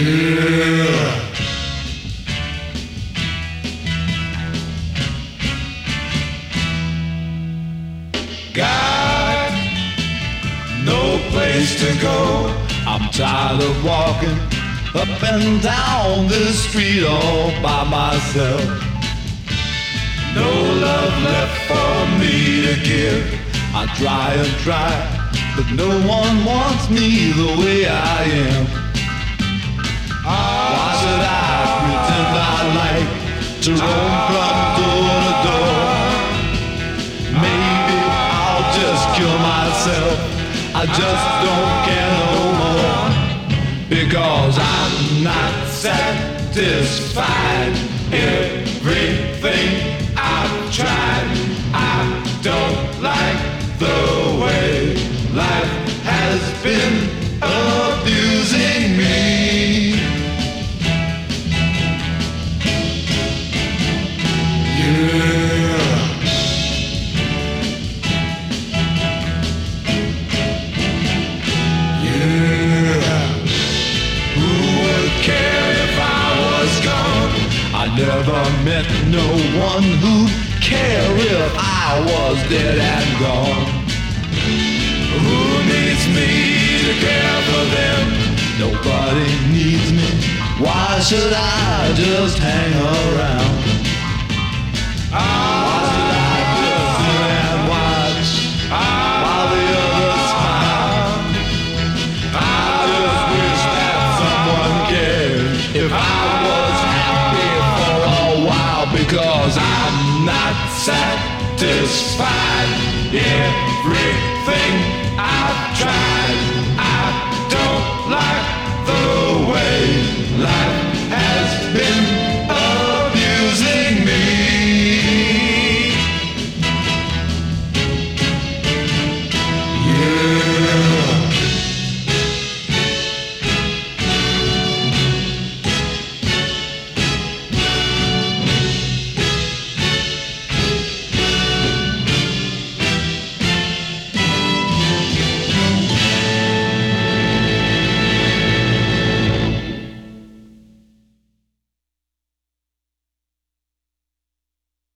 Yeah. Got no place to go. I'm tired of walking up and down this street all by myself. No love left for me to give. I try and try, but no one wants me the way I am. Why should I pretend I like to roam from door to door? Maybe I'll just kill myself. I just don't care no more, because I'm not satisfied. Everything I've tried, I don't like the way life has been abusing me. Yeah. Yeah. Who would care if I was gone? I never met no one who'd care if I was dead and gone. Who needs me to care for them? Nobody needs me. Why should I just hang around? Why should I just sit and watch while the others smile? I just wish that someone cared if I was happy for a while, because I'm not satisfied. Everything I've tried,